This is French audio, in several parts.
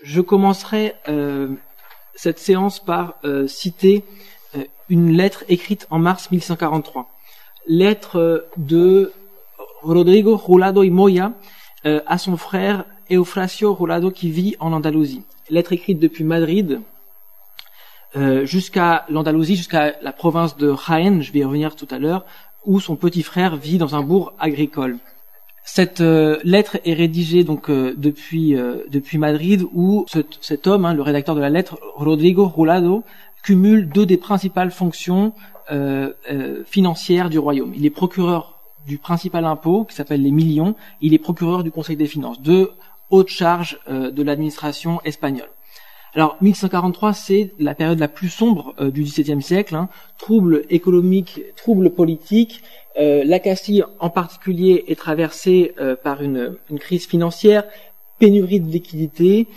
Je commencerai cette séance par citer une lettre écrite en mars 1143. Lettre de Rodrigo Jurado y Moya à son frère Eufrasio Jurado qui vit en Andalousie. Lettre écrite depuis Madrid jusqu'à l'Andalousie, jusqu'à la province de Jaén, je vais y revenir tout à l'heure, où son petit frère vit dans un bourg agricole. Cette lettre est rédigée donc depuis Madrid, où cet homme, le rédacteur de la lettre, Rodrigo Jurado, cumule deux des principales fonctions financières du royaume. Il est procureur du principal impôt, qui s'appelle les millions, il est procureur du Conseil des finances, deux hautes charges de l'administration espagnole. Alors, 1143, c'est la période la plus sombre du XVIIe siècle, troubles économiques, troubles politiques. La Castille, en particulier, est traversée par une crise financière, pénurie de liquidités.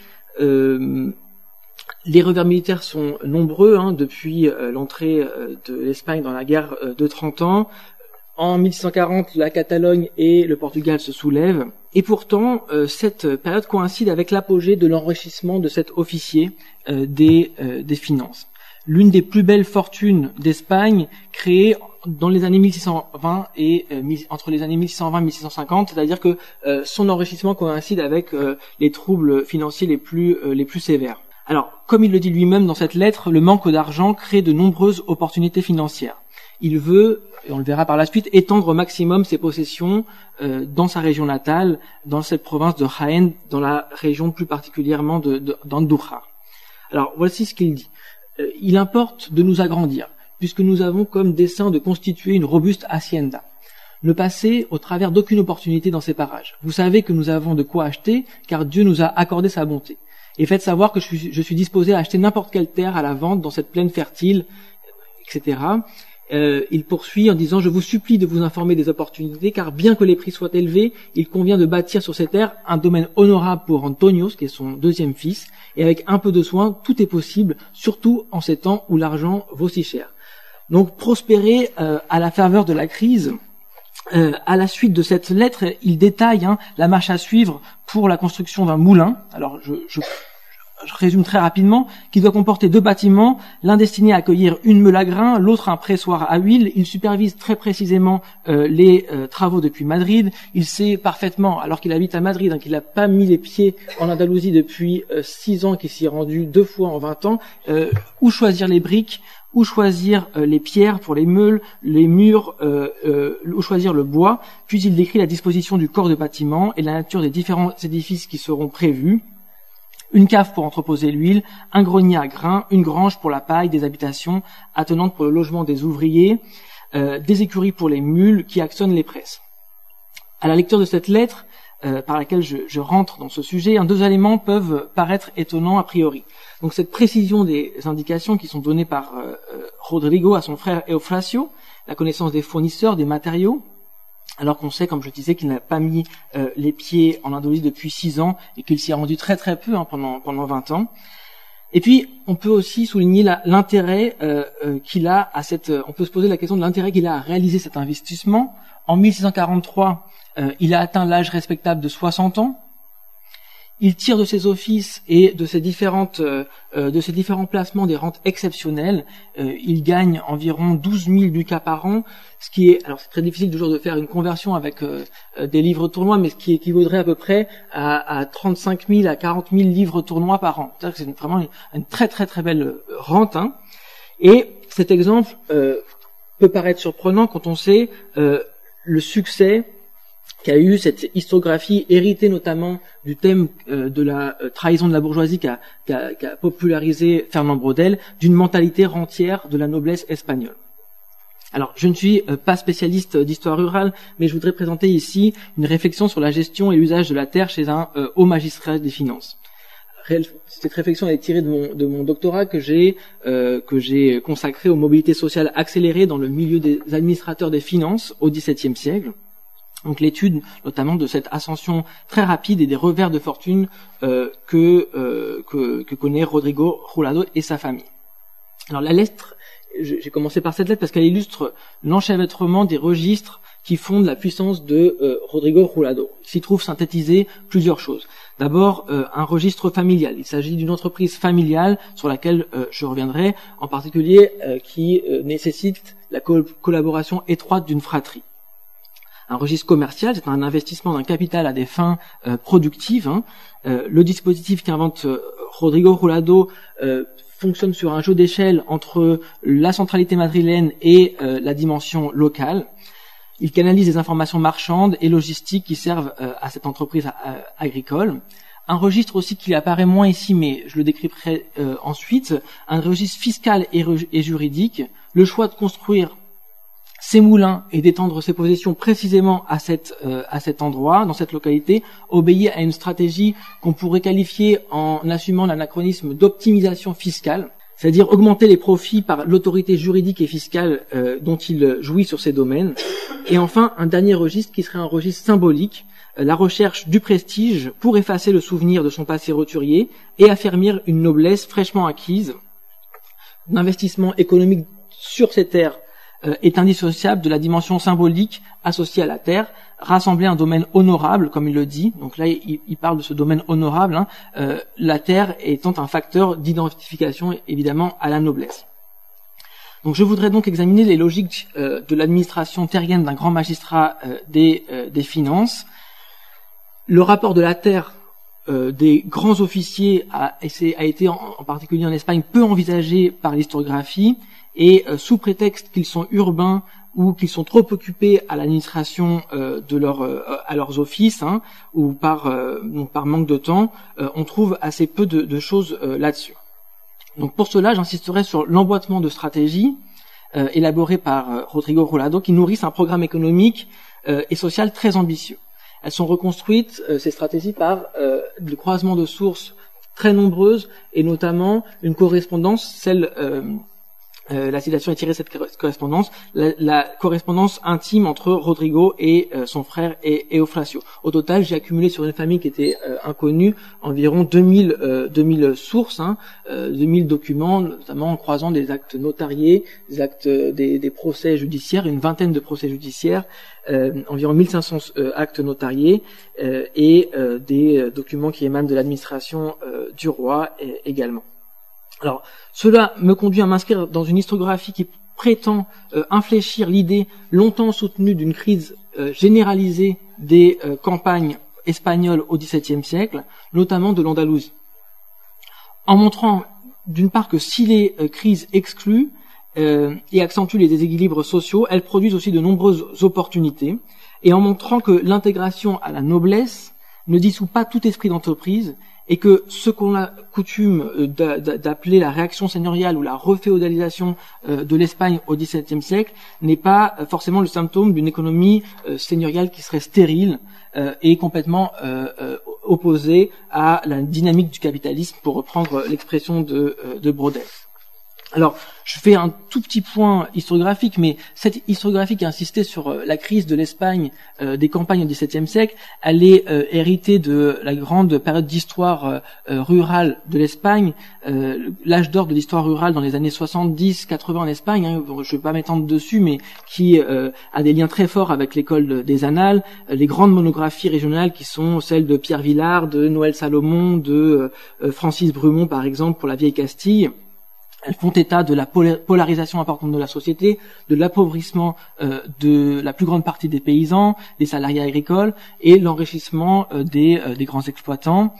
Les revers militaires sont nombreux depuis l'entrée de l'Espagne dans la guerre de 30 ans. En 1640, la Catalogne et le Portugal se soulèvent. Et pourtant, cette période coïncide avec l'apogée de l'enrichissement de cet officier des finances. L'une des plus belles fortunes d'Espagne créée dans les années 1620 et entre les années 1620 et 1650, c'est-à-dire que son enrichissement coïncide avec les troubles financiers les plus sévères. Alors, comme il le dit lui-même dans cette lettre, le manque d'argent crée de nombreuses opportunités financières. Il veut, et on le verra par la suite, étendre au maximum ses possessions dans sa région natale, dans cette province de Jaén, dans la région plus particulièrement d'Andújar. Alors, voici ce qu'il dit. Il importe de nous agrandir, puisque nous avons comme dessein de constituer une robuste hacienda. Ne passer au travers d'aucune opportunité dans ces parages. Vous savez que nous avons de quoi acheter, car Dieu nous a accordé sa bonté. Et faites savoir que je suis disposé à acheter n'importe quelle terre à la vente dans cette plaine fertile, etc. Il poursuit en disant « Je vous supplie de vous informer des opportunités, car bien que les prix soient élevés, il convient de bâtir sur ces terres un domaine honorable pour Antonios, qui est son deuxième fils, et avec un peu de soin, tout est possible, surtout en ces temps où l'argent vaut si cher. » Donc prospérer à la faveur de la crise. À la suite de cette lettre, il détaille la marche à suivre pour la construction d'un moulin. Alors je résume très rapidement, qui doit comporter deux bâtiments, l'un destiné à accueillir une meule à grains, l'autre un pressoir à huile. Il supervise très précisément les travaux depuis Madrid. Il sait parfaitement, alors qu'il habite à Madrid, qu'il n'a pas mis les pieds en Andalousie depuis 6 ans, qu'il s'y est rendu 2 fois en 20 ans, où choisir les briques, où choisir les pierres pour les meules, les murs, où choisir le bois. Puis il décrit la disposition du corps de bâtiment et la nature des différents édifices qui seront prévus. Une cave pour entreposer l'huile, un grenier à grains, une grange pour la paille, des habitations attenantes pour le logement des ouvriers, des écuries pour les mules qui actionnent les presses. À la lecture de cette lettre, par laquelle je rentre dans ce sujet, deux éléments peuvent paraître étonnants a priori. Donc cette précision des indications qui sont données par Rodrigo à son frère Eufrasio, la connaissance des fournisseurs, des matériaux, alors qu'on sait, comme je disais, qu'il n'a pas mis les pieds en Andalousie depuis 6 ans et qu'il s'y est rendu très très peu pendant 20 ans. Et puis, on peut aussi souligner l'intérêt qu'il a à on peut se poser la question de l'intérêt qu'il a à réaliser cet investissement. En 1643, il a atteint l'âge respectable de 60 ans. Il tire de ses offices et de ses différents placements des rentes exceptionnelles. Il gagne environ 12 000 ducats par an, ce qui est, alors c'est très difficile toujours de faire une conversion avec des livres tournois, mais ce qui équivaudrait à peu près à 35 000 à 40 000 livres tournois par an. C'est-à-dire que c'est vraiment une très très très belle rente. Et cet exemple peut paraître surprenant quand on sait le succès qu'a eu cette historiographie héritée notamment du thème de la trahison de la bourgeoisie qu'a popularisé Fernand Braudel, d'une mentalité rentière de la noblesse espagnole. Alors, je ne suis pas spécialiste d'histoire rurale, mais je voudrais présenter ici une réflexion sur la gestion et l'usage de la terre chez un haut magistrat des finances. Cette réflexion est tirée de mon doctorat que j'ai consacré aux mobilités sociales accélérées dans le milieu des administrateurs des finances au XVIIe siècle. Donc l'étude notamment de cette ascension très rapide et des revers de fortune que connaît Rodrigo Jurado et sa famille. Alors la lettre, j'ai commencé par cette lettre parce qu'elle illustre l'enchevêtrement des registres qui fondent la puissance de Rodrigo Jurado. Il s'y trouve synthétisé plusieurs choses. D'abord, un registre familial. Il s'agit d'une entreprise familiale sur laquelle je reviendrai, en particulier qui nécessite la collaboration étroite d'une fratrie. Un registre commercial, c'est un investissement d'un capital à des fins productives. Le dispositif qu'invente Rodrigo Jurado fonctionne sur un jeu d'échelle entre la centralité madrilène et la dimension locale. Il canalise les informations marchandes et logistiques qui servent à cette entreprise agricole. Un registre aussi qui apparaît moins ici, mais je le décrypterai ensuite, un registre fiscal et juridique, le choix de construire ses moulins et d'étendre ses possessions précisément à cet endroit, dans cette localité, obéit à une stratégie qu'on pourrait qualifier, en assumant l'anachronisme, d'optimisation fiscale, c'est-à-dire augmenter les profits par l'autorité juridique et fiscale dont il jouit sur ces domaines. Et enfin, un dernier registre qui serait un registre symbolique, la recherche du prestige pour effacer le souvenir de son passé roturier et affermir une noblesse fraîchement acquise. L'investissement économique sur ces terres est indissociable de la dimension symbolique associée à la terre, rassembler un domaine honorable, comme il le dit. Donc là, il parle de ce domaine honorable, la terre étant un facteur d'identification, évidemment, à la noblesse. Donc je voudrais donc examiner les logiques de l'administration terrienne d'un grand magistrat des finances. Le rapport de la terre des grands officiers a été, en particulier en Espagne, peu envisagé par l'historiographie, et sous prétexte qu'ils sont urbains ou qu'ils sont trop occupés à l'administration à leurs offices, ou par manque de temps, on trouve assez peu de choses là-dessus. Donc pour cela, j'insisterai sur l'emboîtement de stratégies élaborées par Rodrigo Jurado, qui nourrissent un programme économique et social très ambitieux. Elles sont reconstruites, ces stratégies, par le croisement de sources très nombreuses, et notamment une correspondance, la citation est tirée de cette correspondance, la correspondance intime entre Rodrigo et son frère Eufrasio. Au total, j'ai accumulé sur une famille qui était inconnue environ 2000 sources, 2000 documents, notamment en croisant des actes notariés, des actes des procès judiciaires, une vingtaine de procès judiciaires, environ 1500 actes notariés, et des documents qui émanent de l'administration du roi également. Alors, cela me conduit à m'inscrire dans une historiographie qui prétend infléchir l'idée longtemps soutenue d'une crise généralisée des campagnes espagnoles au XVIIe siècle, notamment de l'Andalousie. En montrant, d'une part, que si les crises excluent et accentuent les déséquilibres sociaux, elles produisent aussi de nombreuses opportunités, et en montrant que l'intégration à la noblesse ne dissout pas tout esprit d'entreprise, et que ce qu'on a coutume d'appeler la réaction seigneuriale ou la reféodalisation de l'Espagne au XVIIe siècle n'est pas forcément le symptôme d'une économie seigneuriale qui serait stérile et complètement opposée à la dynamique du capitalisme, pour reprendre l'expression de Brodel. Alors, je fais un tout petit point historiographique, mais cette historiographie qui insistait sur la crise de l'Espagne des campagnes au XVIIe siècle, elle est héritée de la grande période d'histoire rurale de l'Espagne, l'âge d'or de l'histoire rurale dans les années 70-80 en Espagne, je ne vais pas m'étendre dessus, mais qui a des liens très forts avec l'école des Annales, les grandes monographies régionales qui sont celles de Pierre Villard, de Noël Salomon, de Francis Brumont par exemple pour la Vieille Castille. Elles font état de la polarisation importante de la société, de l'appauvrissement de la plus grande partie des paysans, des salariés agricoles, et l'enrichissement des grands exploitants.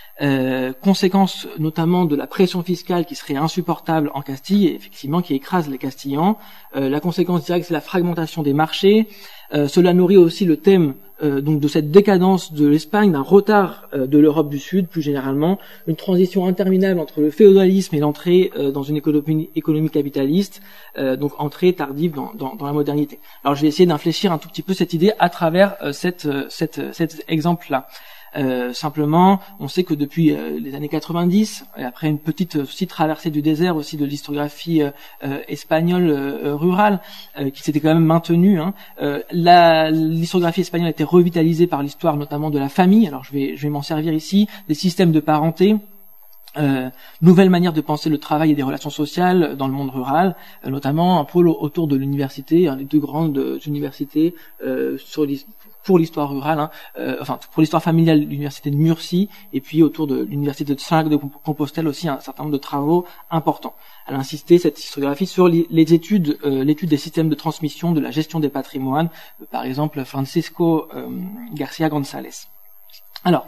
Conséquence notamment de la pression fiscale qui serait insupportable en Castille, et effectivement qui écrase les Castillans. La conséquence directe, c'est la fragmentation des marchés. Cela nourrit aussi le thème donc de cette décadence de l'Espagne, d'un retard de l'Europe du Sud, plus généralement, une transition interminable entre le féodalisme et l'entrée dans une économie capitaliste, donc entrée tardive dans la modernité. Alors je vais essayer d'infléchir un tout petit peu cette idée à travers cet exemple-là. Simplement, on sait que depuis les années 90, et après une petite aussi traversée du désert aussi de l'historiographie espagnole rurale, qui s'était quand même maintenue, l'historiographie espagnole a été revitalisée par l'histoire notamment de la famille. Alors je vais m'en servir ici, des systèmes de parenté, Nouvelle manière de penser le travail et des relations sociales dans le monde rural, notamment un pôle autour de l'université, des deux grandes universités pour l'histoire rurale, pour l'histoire familiale, l'université de Murcie, et puis autour de l'université de Saint-Jacques-de-Compostelle aussi un certain nombre de travaux importants. Elle a insisté, cette historiographie, sur l'étude des systèmes de transmission, de la gestion des patrimoines, par exemple Francisco Garcia González. Alors,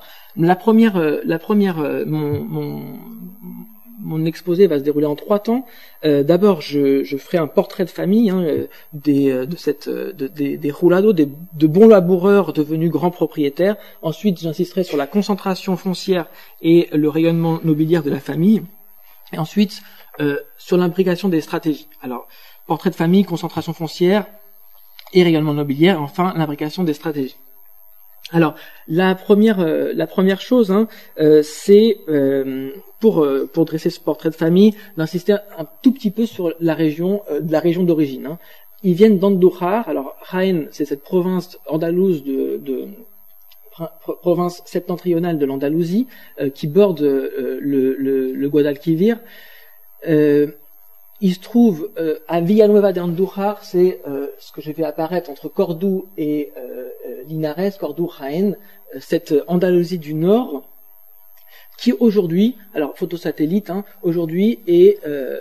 mon exposé va se dérouler en 3 temps. D'abord, je ferai un portrait de famille des Jurados, de bons laboureurs devenus grands propriétaires. Ensuite, j'insisterai sur la concentration foncière et le rayonnement nobiliaire de la famille. Et ensuite, sur l'imbrication des stratégies. Alors, portrait de famille, concentration foncière et rayonnement nobiliaire. Enfin, l'imbrication des stratégies. Alors, la première chose, c'est pour dresser ce portrait de famille, d'insister un tout petit peu sur la région d'origine. Ils viennent d'Andújar. Alors, Jaén, c'est cette province andalouse province septentrionale de l'Andalousie qui borde le Guadalquivir. Il se trouve à Villanueva de Andújar, c'est ce que j'ai fait apparaître entre Cordoue et Linares, Cordoue, Jaén, cette Andalousie du Nord, qui aujourd'hui, alors photosatellite, aujourd'hui est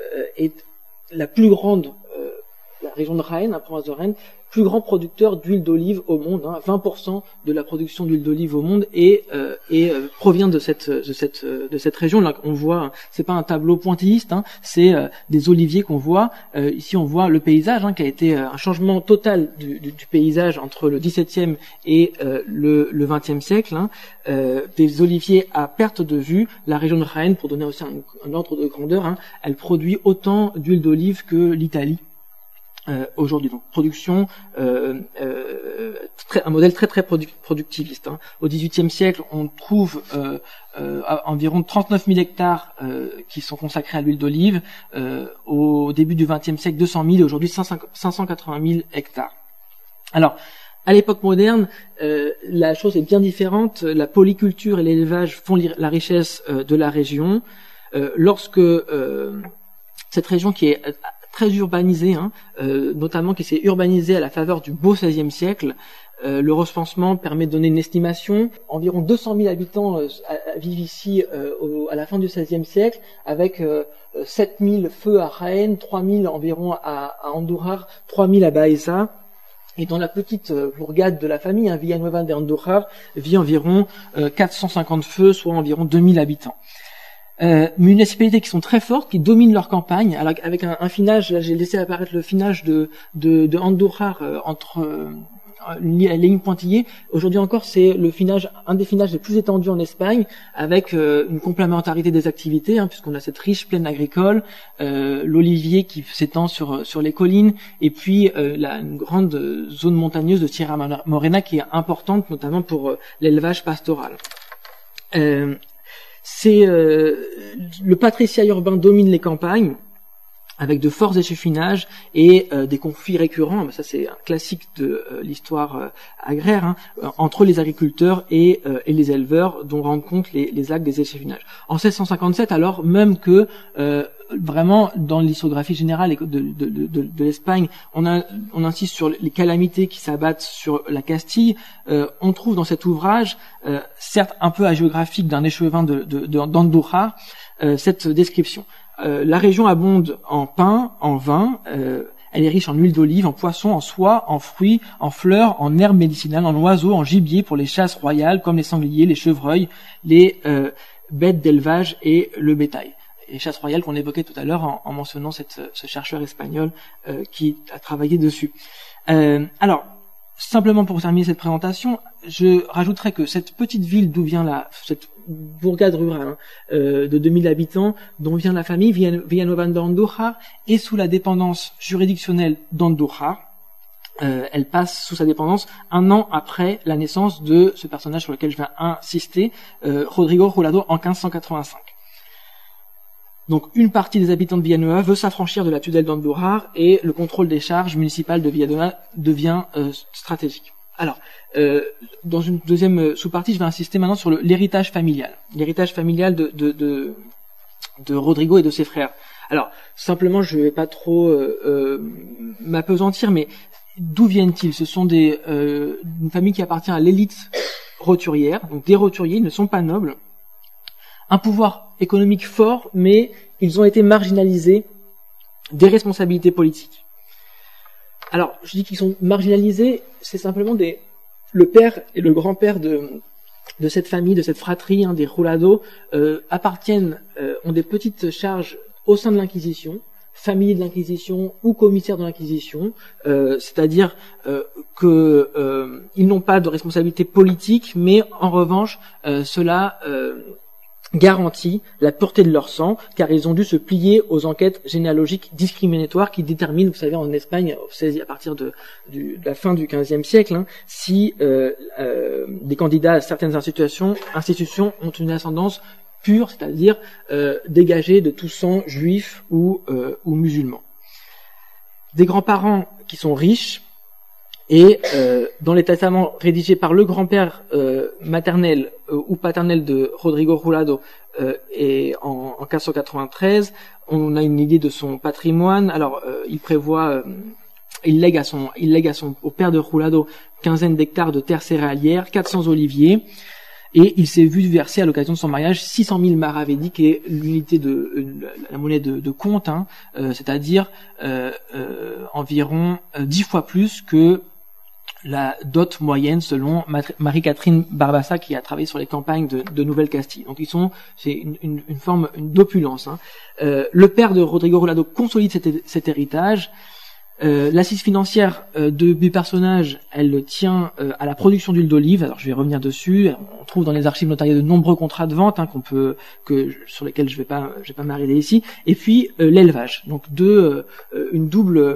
la plus grande, la région de Jaén, la province de Jaén, plus grand producteur d'huile d'olive au monde. 20% de la production d'huile d'olive au monde provient de cette région. Là, on voit, c'est pas un tableau pointilliste, c'est des oliviers qu'on voit. Ici, on voit le paysage, qui a été un changement total du paysage entre le XVIIe et le XXe siècle. Des oliviers à perte de vue. La région de Jaén, pour donner aussi un ordre de grandeur, elle produit autant d'huile d'olive que l'Italie. Aujourd'hui, donc production, un modèle très productiviste. Au XVIIIe siècle, on trouve environ 39 000 hectares qui sont consacrés à l'huile d'olive. Au début du XXe siècle, 200 000 et aujourd'hui 580 000 hectares. Alors, à l'époque moderne, la chose est bien différente. La polyculture et l'élevage font la richesse de la région. Lorsque cette région qui est très urbanisée, notamment qui s'est urbanisée à la faveur du beau XVIe siècle. Le recensement permet de donner une estimation. Environ 200 000 habitants vivent ici à la fin du XVIe siècle, avec 7 000 feux à Jaén, 3 000 environ à Andújar, 3 000 à Baeza. Et dans la petite bourgade de la famille, Villanueva de Andújar, vit environ 450 feux, soit environ 2000 habitants. Municipalités qui sont très fortes, qui dominent leur campagne, alors avec un finage, là j'ai laissé apparaître le finage de Andújar entre la ligne pointillée. Aujourd'hui encore, c'est un des finages les plus étendus en Espagne, avec une complémentarité des activités, puisqu'on a cette riche plaine agricole, l'olivier qui s'étend sur les collines, et puis une grande zone montagneuse de Sierra Morena qui est importante, notamment pour l'élevage pastoral. Le patriciat urbain domine les campagnes, avec de forts échafaudages et des conflits récurrents. Ça, c'est un classique de l'histoire agraire, entre les agriculteurs et les éleveurs, dont rendent compte les actes des échafaudages. En 1657, alors même que vraiment dans l'histoire générale de l'Espagne, on insiste sur les calamités qui s'abattent sur la Castille. On trouve dans cet ouvrage, certes un peu hagiographique d'un échevin d'Andújar, cette description. La région abonde en pain, en vin, elle est riche en huile d'olive, en poissons, en soie, en fruits, en fleurs, en herbes médicinales, en oiseaux, en gibier pour les chasses royales comme les sangliers, les chevreuils, les bêtes d'élevage et le bétail. Les chasses royales qu'on évoquait tout à l'heure en mentionnant ce chercheur espagnol qui a travaillé dessus. Alors, simplement pour terminer cette présentation, je rajouterai que cette petite ville d'où vient cette bourgade rurale de 2000 habitants, dont vient la famille Villanueva de Andújar, est sous la dépendance juridictionnelle d'Andújar. Elle passe sous sa dépendance 1 an après la naissance de ce personnage sur lequel je vais insister, Rodrigo Jurado, en 1585. Donc une partie des habitants de Villanueva veut s'affranchir de la tutelle d'Andújar et le contrôle des charges municipales de Villanueva devient stratégique. Alors, dans une deuxième sous-partie, je vais insister maintenant sur l'héritage familial. L'héritage familial Rodrigo et de ses frères. Alors, simplement, je vais pas trop m'appesantir, mais d'où viennent-ils? Ce sont une famille qui appartient à l'élite roturière, donc des roturiers, ils ne sont pas nobles. Un pouvoir économique fort, mais ils ont été marginalisés des responsabilités politiques. Alors, je dis qu'ils sont marginalisés, c'est simplement le père et le grand-père de cette famille, de cette fratrie, des Rolado, ont des petites charges au sein de l'Inquisition, famille de l'Inquisition ou commissaire de l'Inquisition, c'est-à-dire ils n'ont pas de responsabilité politique, mais en revanche, cela garantit la pureté de leur sang, car ils ont dû se plier aux enquêtes généalogiques discriminatoires qui déterminent, vous savez, en Espagne, à partir de la fin du XVe siècle, si des candidats à certaines institutions ont une ascendance pure, c'est-à-dire dégagée de tout sang juif ou musulman. Des grands-parents qui sont riches, et dans les testaments rédigés par le grand-père maternel ou paternel de Rodrigo Rolado et en 1593, on a une idée de son patrimoine. Alors il lègue au père de Rolado quinzaine d'hectares de terres céréalières, 400 oliviers, et il s'est vu verser à l'occasion de son mariage 600 000 maravédis, qui est l'unité la monnaie de compte, c'est-à-dire environ 10 fois plus que la dot moyenne selon Marie-Catherine Barbassa, qui a travaillé sur les campagnes de Nouvelle-Castille. Donc c'est une forme d'opulence. Le père de Rodrigo Rolado consolide cet héritage. L'assise financière du personnage, elle tient à la production d'huile d'olive. Alors je vais revenir dessus. On trouve dans les archives notariées de nombreux contrats de vente sur lesquels je vais pas m'arrêter ici. Et puis l'élevage. Donc une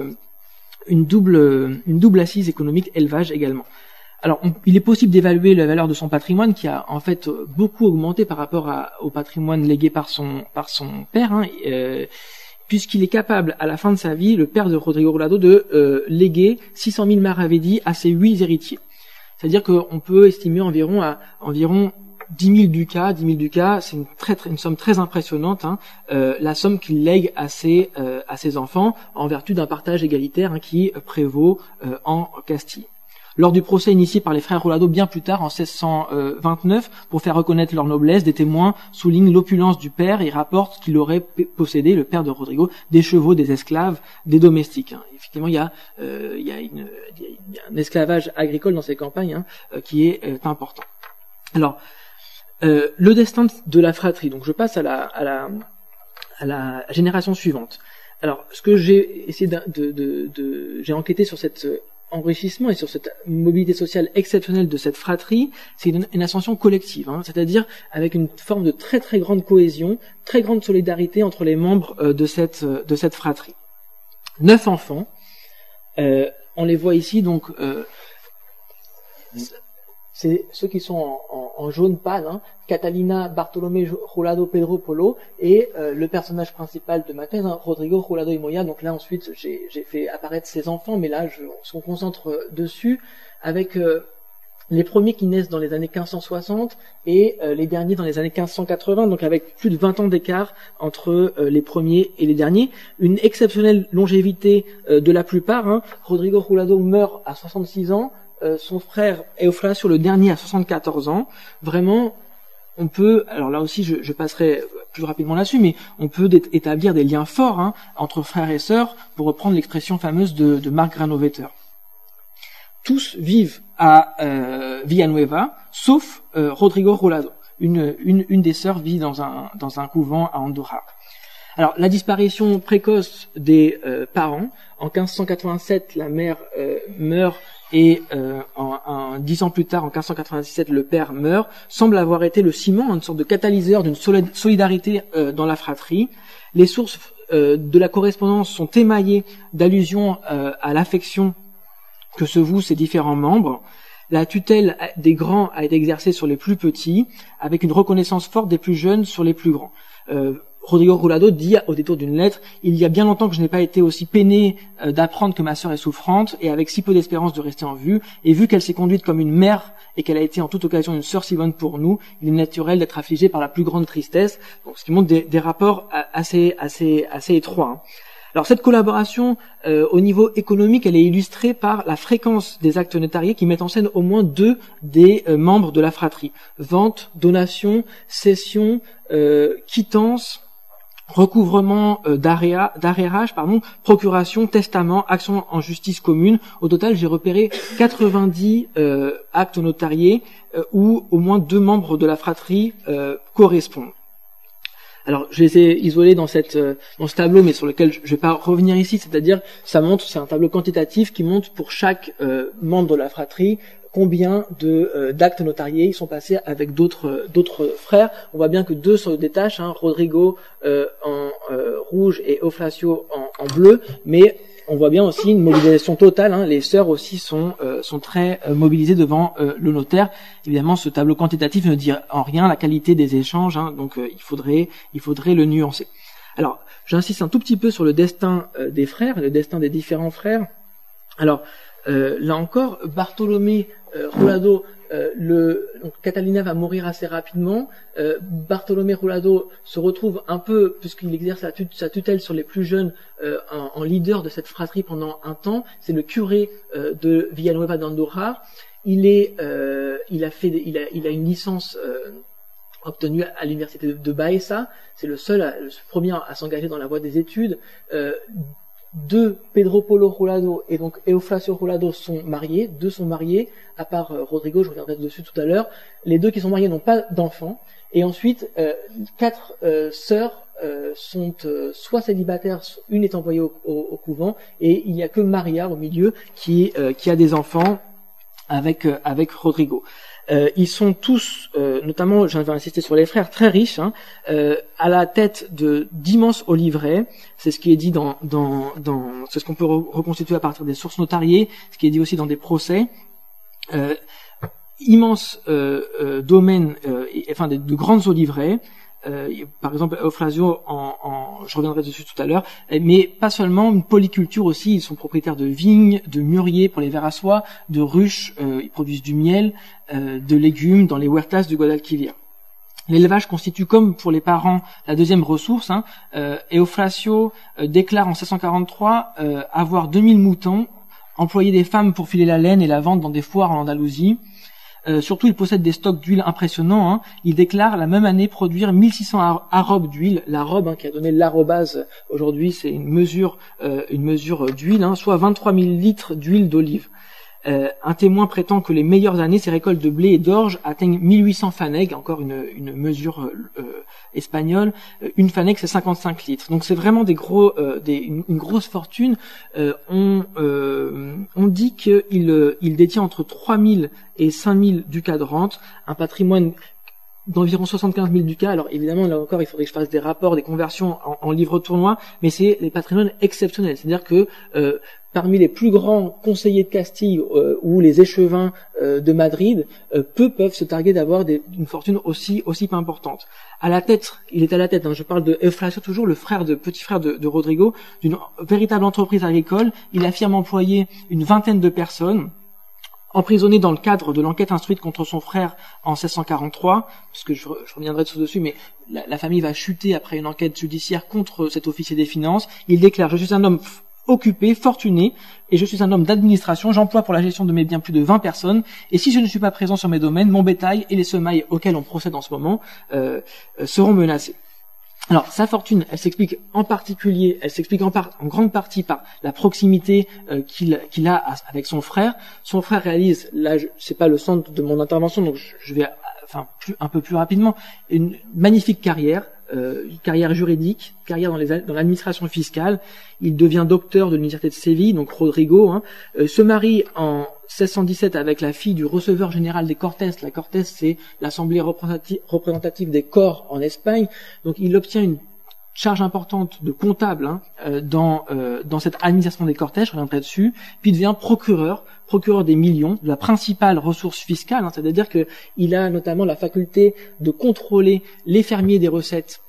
double assise économique, élevage également. Alors, il est possible d'évaluer la valeur de son patrimoine, qui a en fait beaucoup augmenté par rapport au patrimoine légué par son père, puisqu'il est capable, à la fin de sa vie, le père de Rodrigo Rolado, de léguer 600 000 maravédis à ses 8 héritiers. C'est-à-dire qu'on peut estimer environ 10 000 ducats, c'est une somme très impressionnante, la somme qu'il lègue à ses enfants en vertu d'un partage égalitaire qui prévaut en Castille. Lors du procès initié par les frères Rolado bien plus tard, en 1629, pour faire reconnaître leur noblesse, des témoins soulignent l'opulence du père et rapportent qu'il aurait possédé, le père de Rodrigo, des chevaux, des esclaves, des domestiques. Effectivement, il y a un esclavage agricole dans ces campagnes qui est important. Alors, le destin de la fratrie. Donc, je passe à la génération suivante. Alors, ce que j'ai essayé j'ai enquêté sur cet enrichissement et sur cette mobilité sociale exceptionnelle de cette fratrie, c'est une ascension collective, c'est-à-dire avec une forme de très très grande cohésion, très grande solidarité entre les membres de cette fratrie. 9 enfants, on les voit ici, donc c'est ceux qui sont en jaune pâle, Catalina, Bartolomé, Rolado, Pedro, Polo, et le personnage principal de ma thèse, Rodrigo, Rolado et Moya. Donc là ensuite j'ai fait apparaître ses enfants, mais là on se concentre dessus avec les premiers qui naissent dans les années 1560 et les derniers dans les années 1580, donc avec plus de 20 ans d'écart entre les premiers et les derniers. Une exceptionnelle longévité de la plupart. Rodrigo Rolado meurt à 66 ans, son frère Eufrasio, le dernier, à 74 ans. Vraiment, on peut, alors là aussi je passerai plus rapidement là-dessus, mais on peut établir des liens forts entre frères et sœurs, pour reprendre l'expression fameuse de Marc Granovetter. Tous vivent à Villanueva, sauf Rodrigo Rolado. Une des sœurs vit dans un couvent à Andorra. Alors, la disparition précoce des parents. En 1587, la mère meurt, et 10 ans plus tard, en 1597, le père meurt, semble avoir été le ciment, une sorte de catalyseur d'une solidarité dans la fratrie. Les sources de la correspondance sont émaillées d'allusions à l'affection que se vouent ces différents membres. La tutelle des grands a été exercée sur les plus petits, avec une reconnaissance forte des plus jeunes sur les plus grands. Rodrigo Roulado dit au détour d'une lettre: il y a bien longtemps que je n'ai pas été aussi peiné d'apprendre que ma sœur est souffrante et avec si peu d'espérance de rester en vue, et vu qu'elle s'est conduite comme une mère et qu'elle a été en toute occasion une sœur si bonne pour nous, il est naturel d'être affligé par la plus grande tristesse. Donc, ce qui montre des rapports assez étroits, hein. Alors cette collaboration au niveau économique, elle est illustrée par la fréquence des actes notariés qui mettent en scène au moins 2 des membres de la fratrie: vente, donation, cession, quittance, recouvrement d'arrérage, procuration, testament, action en justice commune. Au total, j'ai repéré 90 actes notariés où au moins 2 membres de la fratrie correspondent. Alors, je les ai isolés dans ce tableau, mais sur lequel je vais pas revenir ici. C'est-à-dire, c'est un tableau quantitatif qui montre pour chaque membre de la fratrie combien d'actes notariés ils sont passés avec d'autres frères. On voit bien que 2 se détachent, hein, Rodrigo en rouge et Eufrasio en bleu, mais on voit bien aussi une mobilisation totale, hein. Les sœurs aussi sont très mobilisées devant le notaire. Évidemment, ce tableau quantitatif ne dit en rien la qualité des échanges, hein, donc il faudrait le nuancer. Alors, j'insiste un tout petit peu sur le destin des frères, le destin des différents frères. Alors, là encore, Bartolomé Roulado, donc Catalina va mourir assez rapidement. Bartolomé Roulado se retrouve un peu, puisqu'il exerce sa tutelle sur les plus jeunes, en leader de cette fratrie pendant un temps. C'est le curé de Villanueva d'Andorra. Il a une licence obtenue à l'université de Baeza. C'est le premier à s'engager dans la voie des études. Pedro Polo Roulado et donc Eufrasio Roulado sont mariés, 2 sont mariés, à part Rodrigo, je reviendrai dessus tout à l'heure. Les 2 qui sont mariés n'ont pas d'enfants. Et ensuite, 4 sœurs sont soit célibataires, une est envoyée au couvent, et il n'y a que Maria au milieu qui a des enfants avec Rodrigo. Ils sont tous, notamment, je vais insister sur les frères, très riches, hein, à la tête d'immenses oliveraies. C'est ce qui est dit c'est ce qu'on peut reconstituer à partir des sources notariées, ce qui est dit aussi dans des procès. Immenses domaines, de grandes oliveraies. Par exemple, Eufrasio, je reviendrai dessus tout à l'heure, mais pas seulement, une polyculture aussi. Ils sont propriétaires de vignes, de mûriers pour les vers à soie, de ruches, ils produisent du miel, de légumes dans les huertas du Guadalquivir. L'élevage constitue, comme pour les parents, la deuxième ressource, hein. Eufrasio déclare en 1643 avoir 2000 moutons, employer des femmes pour filer la laine et la vendre dans des foires en Andalousie. Surtout, il possède des stocks d'huile impressionnants, hein. Il déclare la même année produire 1600 arrobes d'huile. L'arobe, hein, qui a donné l'arrobase aujourd'hui, c'est une mesure d'huile, hein, soit 23 000 litres d'huile d'olive. Un témoin prétend que les meilleures années, ces récoltes de blé et d'orge atteignent 1800 faneg, encore une mesure espagnole. Une faneg, c'est 55 litres. Donc c'est vraiment une grosse fortune. On dit qu'il détient entre 3000 et 5000 ducats de rente, un patrimoine d'environ 75 000 ducats. Alors évidemment, là encore, il faudrait que je fasse des rapports, des conversions en livres tournois, mais c'est des patrimoines exceptionnels. C'est-à-dire que parmi les plus grands conseillers de Castille ou les échevins de Madrid, peu peuvent se targuer d'avoir une fortune aussi importante. Il est à la tête, hein, je parle de Eufrasio toujours, petit frère de Rodrigo, d'une véritable entreprise agricole. Il affirme employer une vingtaine de personnes, emprisonné dans le cadre de l'enquête instruite contre son frère en 1643, parce que je reviendrai dessus, mais la famille va chuter après une enquête judiciaire contre cet officier des finances. Il déclare: je suis un homme occupé, fortuné, et je suis un homme d'administration, j'emploie pour la gestion de mes biens plus de 20 personnes, et si je ne suis pas présent sur mes domaines, mon bétail et les semailles auxquelles on procède en ce moment seront menacés. Alors, sa fortune, elle s'explique en grande partie par la proximité qu'il a avec son frère. Son frère réalise, là, c'est pas le centre de mon intervention, donc je vais, un peu plus rapidement, une magnifique carrière juridique, carrière dans l'administration fiscale. Il devient docteur de l'université de Séville, donc Rodrigo, hein, se marie en 1617 avec la fille du receveur général des Cortes. La Cortes, c'est l'assemblée représentative des corps en Espagne. Donc il obtient une charge importante de comptable, hein, dans cette administration des Cortes, je reviendrai dessus. Puis il devient procureur des millions, de la principale ressource fiscale, hein, c'est-à-dire que il a notamment la faculté de contrôler les fermiers des recettes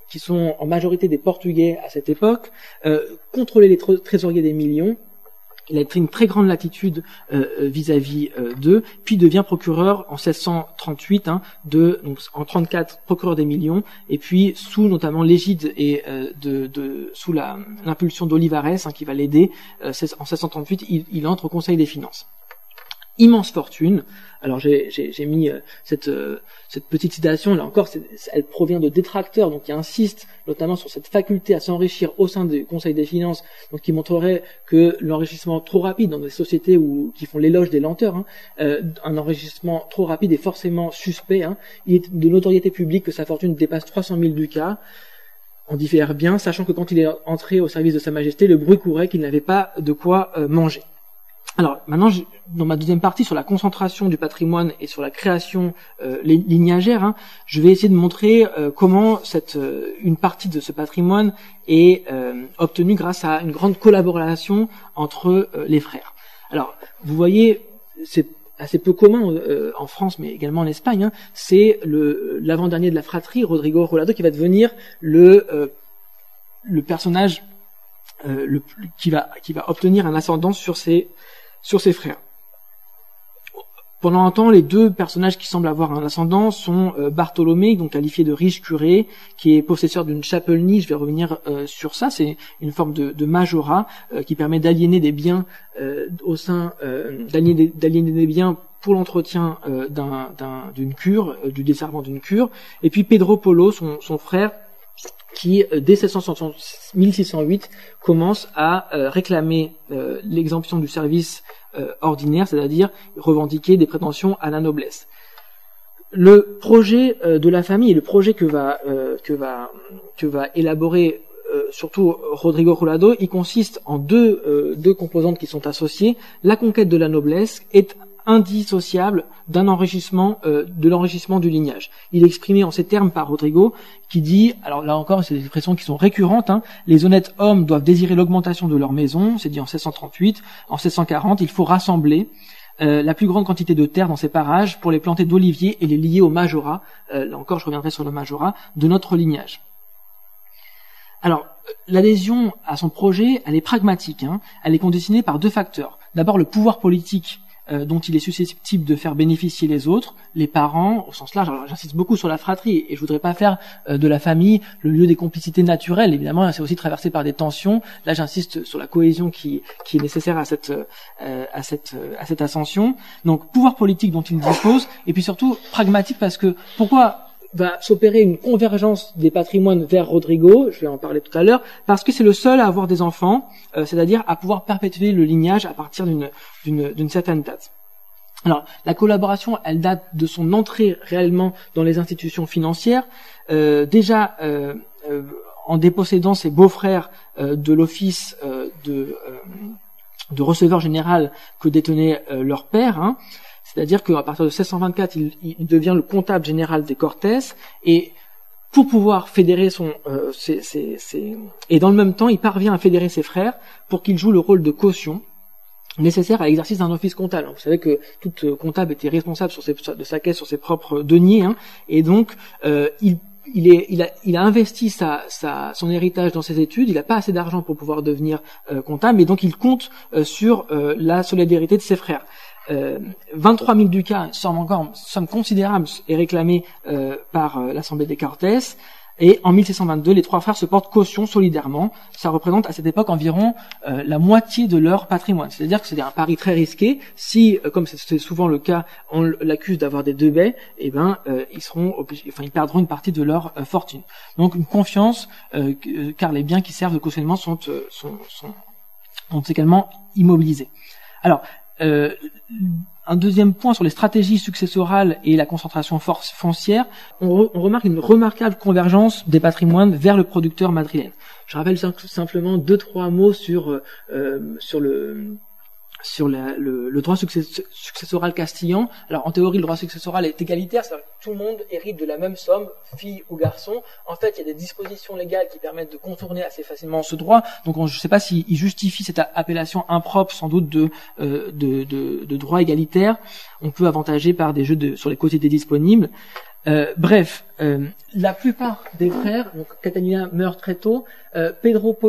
qui sont en majorité des Portugais à cette époque, contrôler les trésoriers des millions. Il a pris une très grande latitude vis-à-vis d'eux, puis devient procureur en 1638, donc en 34 procureur des millions, et puis sous notamment l'égide et sous l'impulsion d'Olivares, qui va l'aider, en 1638, il entre au Conseil des finances. Immense fortune. Alors j'ai mis cette petite citation, là encore, elle provient de détracteurs, donc qui insistent notamment sur cette faculté à s'enrichir au sein du Conseil des finances, donc qui montrerait que l'enrichissement trop rapide dans des sociétés qui font l'éloge des lenteurs, un enrichissement trop rapide est forcément suspect. Il est de notoriété publique que sa fortune dépasse 300 000 ducats. On diffère bien, sachant que quand il est entré au service de Sa Majesté, le bruit courait qu'il n'avait pas de quoi manger. Alors maintenant, dans ma deuxième partie sur la concentration du patrimoine et sur la création lignagère, je vais essayer de montrer comment une partie de ce patrimoine est obtenue grâce à une grande collaboration entre les frères. Alors, vous voyez, c'est assez peu commun en France, mais également en Espagne. C'est l'avant-dernier de la fratrie, Rodrigo Rolado, qui va devenir le personnage qui va obtenir un ascendant sur ses frères. Pendant un temps, les deux personnages qui semblent avoir un ascendant sont Bartholomé, donc qualifié de riche curé, qui est possesseur d'une chapellenie. Je vais revenir sur ça. C'est une forme de majorat qui permet d'aliéner des biens d'aliéner des biens pour l'entretien d'une cure, du desservement d'une cure. Et puis Pedro Polo, son frère, qui, dès 1608, commence à réclamer l'exemption du service ordinaire, c'est-à-dire revendiquer des prétentions à la noblesse. Le projet de la famille et le projet que va élaborer surtout Rodrigo Rolado, il consiste en deux composantes qui sont associées. La conquête de la noblesse est indissociable de l'enrichissement du lignage. Il est exprimé en ces termes par Rodrigo, qui dit, alors là encore, c'est des expressions qui sont récurrentes, les honnêtes hommes doivent désirer l'augmentation de leur maison, c'est dit en 1638, en 1640, il faut rassembler la plus grande quantité de terre dans ces parages pour les planter d'oliviers et les lier au majorat, là encore je reviendrai sur le majorat, de notre lignage. Alors, l'adhésion à son projet, elle est pragmatique, elle est conditionnée par deux facteurs. D'abord, le pouvoir politique dont il est susceptible de faire bénéficier les autres, les parents, au sens large. Alors, j'insiste beaucoup sur la fratrie, et je voudrais pas faire de la famille le lieu des complicités naturelles. Évidemment, c'est aussi traversé par des tensions. Là, j'insiste sur la cohésion qui est nécessaire à cette ascension. Donc, pouvoir politique dont il dispose, et puis surtout pragmatique, parce que pourquoi va s'opérer une convergence des patrimoines vers Rodrigo, je vais en parler tout à l'heure, parce que c'est le seul à avoir des enfants, c'est-à-dire à pouvoir perpétuer le lignage à partir d'une certaine date. Alors, la collaboration, elle date de son entrée réellement dans les institutions financières, déjà en dépossédant ses beaux-frères de l'office de receveur général que détenait leur père, c'est-à-dire qu'à partir de 1624, il devient le comptable général des Cortés, et pour pouvoir fédérer et dans le même temps, il parvient à fédérer ses frères pour qu'ils jouent le rôle de caution nécessaire à l'exercice d'un office comptable. Vous savez que tout comptable était responsable de sa caisse sur ses propres deniers, et donc il a investi son héritage dans ses études. Il n'a pas assez d'argent pour pouvoir devenir comptable, et donc il compte sur la solidarité de ses frères. 23 000 ducats, somme considérable, est réclamée par l'Assemblée des Cortés, et en 1622, les trois frères se portent caution solidairement. Ça représente à cette époque environ la moitié de leur patrimoine. C'est-à-dire que c'est un pari très risqué. Si, comme c'est souvent le cas, on l'accuse d'avoir des deux baies, ils perdront une partie de leur fortune. Donc une confiance, car les biens qui servent de cautionnement sont également immobilisés. Alors, un deuxième point sur les stratégies successorales et la concentration foncière, on remarque une remarquable convergence des patrimoines vers le producteur madrilène. Je rappelle simplement 2-3 mots sur le droit successoral castillan. Alors en théorie, le droit successoral est égalitaire, c'est-à-dire que tout le monde hérite de la même somme, fille ou garçon. En fait, il y a des dispositions légales qui permettent de contourner assez facilement ce droit. Donc je ne sais pas s'il justifie cette appellation impropre, sans doute de droit égalitaire. On peut avantager par des jeux sur les quotités disponibles. Bref, la plupart des frères, donc Catalina meurt très tôt, Pedro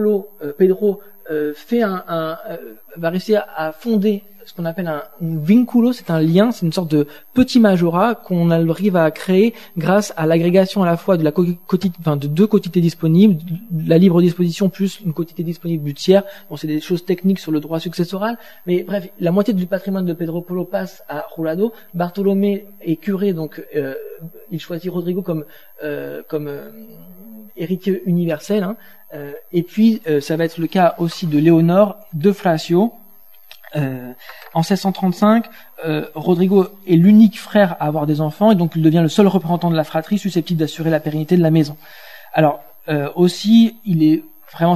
va réussir à fonder ce qu'on appelle un vinculo, c'est un lien, c'est une sorte de petit majorat qu'on arrive à créer grâce à l'agrégation à la fois de de deux quotités disponibles, la libre disposition plus une quotité disponible du tiers. Bon, c'est des choses techniques sur le droit successoral, mais bref, la moitié du patrimoine de Pedro Polo passe à Rolado. Bartolomé est curé, donc il choisit Rodrigo comme héritier universel, hein. Et puis ça va être le cas aussi de Léonore, de Flacio. En 1635, Rodrigo est l'unique frère à avoir des enfants et donc il devient le seul représentant de la fratrie susceptible d'assurer la pérennité de la maison. Alors aussi, il est vraiment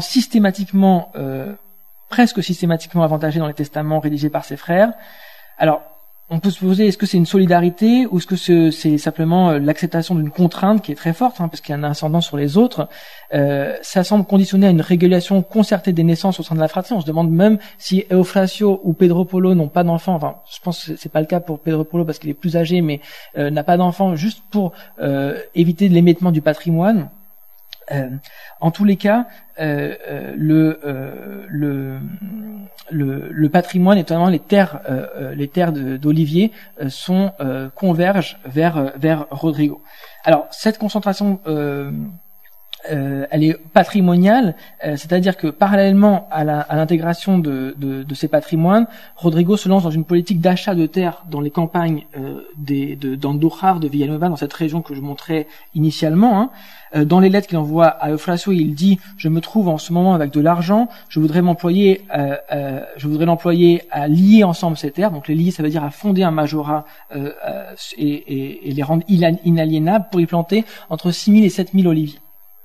presque systématiquement avantagé dans les testaments rédigés par ses frères. Alors, on peut se poser, est-ce que c'est une solidarité ou est-ce que c'est simplement l'acceptation d'une contrainte qui est très forte, hein, parce qu'il y a un ascendant sur les autres. Ça semble conditionné à une régulation concertée des naissances au sein de la fratrie. On se demande même si Eufrasio ou Pedro Polo n'ont pas d'enfants. Enfin, je pense que c'est pas le cas pour Pedro Polo parce qu'il est plus âgé, mais n'a pas d'enfants juste pour éviter l'émiettement du patrimoine. En tous les cas, le patrimoine et notamment les terres d'oliviers convergent vers Rodrigo. Alors cette concentration elle est patrimoniale, c'est-à-dire que parallèlement à l'intégration de ces patrimoines, Rodrigo se lance dans une politique d'achat de terres dans les campagnes d'Andújar, de Villanueva, dans cette région que je montrais initialement, hein. Dans les lettres qu'il envoie à Eufrasio, il dit: je me trouve en ce moment avec de l'argent, je voudrais l'employer à lier ensemble ces terres. Donc les lier, ça veut dire à fonder un majorat et les rendre inaliénables pour y planter entre 6 000 et 7 000 oliviers.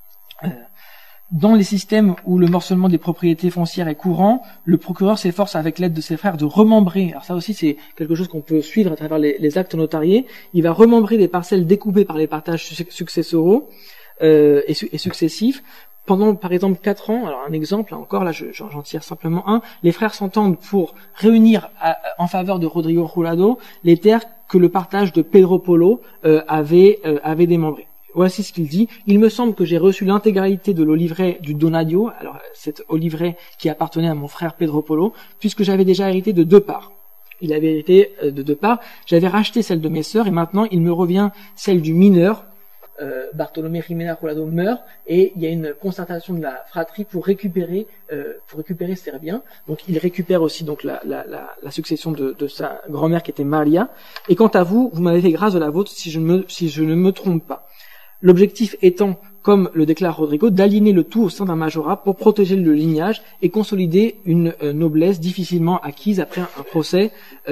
Dans les systèmes où le morcellement des propriétés foncières est courant, le procureur s'efforce avec l'aide de ses frères de remembrer. Alors ça aussi c'est quelque chose qu'on peut suivre à travers les actes notariés. Il va remembrer des parcelles découpées par les partages successoraux et successifs. Pendant par exemple 4 ans, alors un exemple, encore là j'en tire simplement un, les frères s'entendent pour réunir en faveur de Rodrigo Rolado les terres que le partage de Pedro Polo avait démembrées. Voici ce qu'il dit: il me semble que j'ai reçu l'intégralité de l'olivret du Donadio, alors cet olivret qui appartenait à mon frère Pedro Polo, puisque j'avais déjà hérité de 2 parts. Il avait hérité de 2 parts, j'avais racheté celle de mes sœurs et maintenant il me revient celle du mineur. Bartolomé Jimena Rolado meurt et il y a une concertation de la fratrie pour récupérer ses biens. Donc il récupère aussi donc la succession de sa grand-mère qui était Maria. Et quant à vous, vous m'avez fait grâce de la vôtre si je ne me trompe pas. L'objectif étant, comme le déclare Rodrigo, d'aligner le tout au sein d'un majorat pour protéger le lignage et consolider une noblesse difficilement acquise après un procès